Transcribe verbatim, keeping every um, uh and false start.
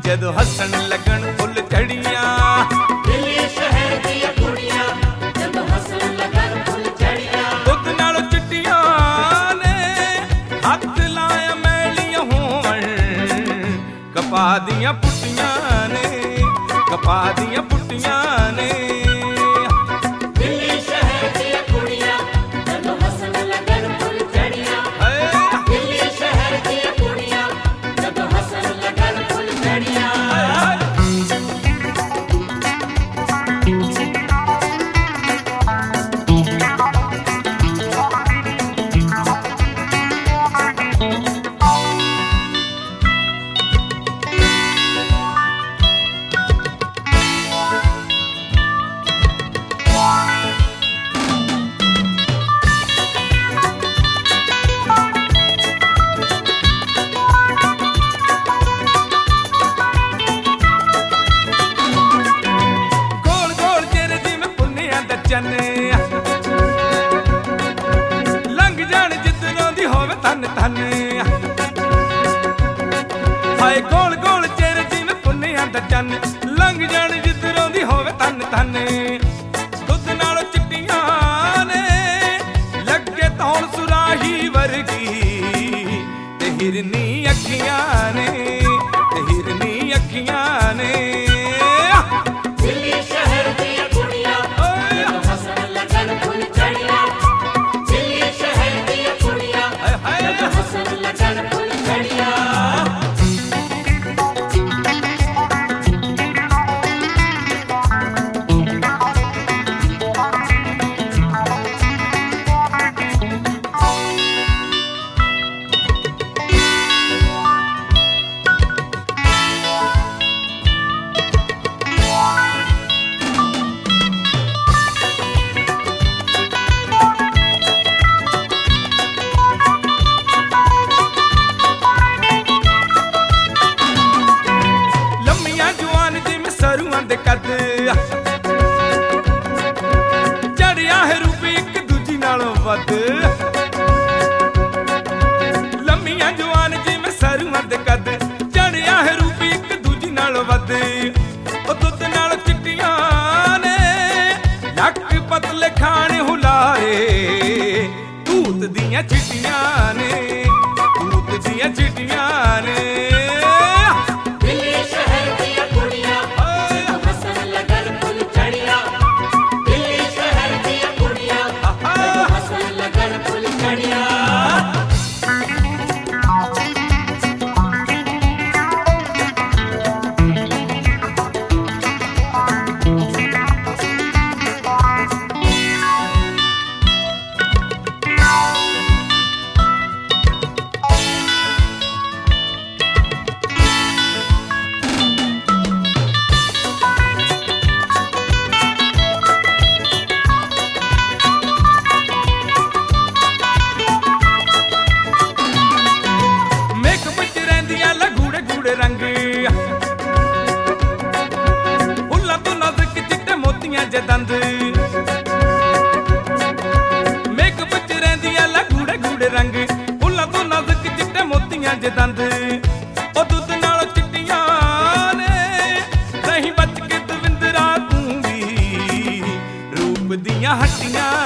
जदों हसन लगन फुल झड़ियां। दिल्ली शहर दियां कुड़ियां जदों हसन लगन फुल झड़ियां। दुध नालों चिट्टियां ने हथ लाया मैलियां होवन, कपा दियां पुट्टियां ने कपा दियां पुट्टियां ने। दिल्ली शहर दियां कुड़ियां जदों हसन लगन फुल झड़ियां। दिल्ली शहर दियां कुड़ियां जदों हसन लगन फुल झड़ियां। लंघ जान जिधरों दी होवे धन धन, हाय गोल गोल चेहरे जिवें पुन्नियां दा चन्न। लंघ जान जिधरों दी होवे धन धन। दुध नालों चिट्टियां ने लगे तौण सुराही वर्गी, ते हिरनी अखियां ने ते हिरनी अखियां ने। दिल्ली शहर दियां कुड़ियां जदों हसन लगन फुल झड़ियां। दिल्ली शहर दियां कुड़ियां जदों हसन लगन फुल झड़ियां। चढ़िया है रूपी एक दूजी नालों वध। लम्मियां जवान जिवें सरुआं दे कद, चढ़िया है रूपी एक दूजी नालों वध। ओ दुध नाल चिट्टियां ने लक पतले खाने हुलारे, तूत दियां चिट्टियां ने तूत दियां चिट्टियां ने। दंद मेकअप च रहिंदियां ला गूड़े गूड़े रंग, फुल्लां तो नाजुक चिट्टे मोतियां जे दंद। ओ दुध नालों चिट्टियां ने रही बच के दविंदरा तूं भी, रूप दियां हट्टियां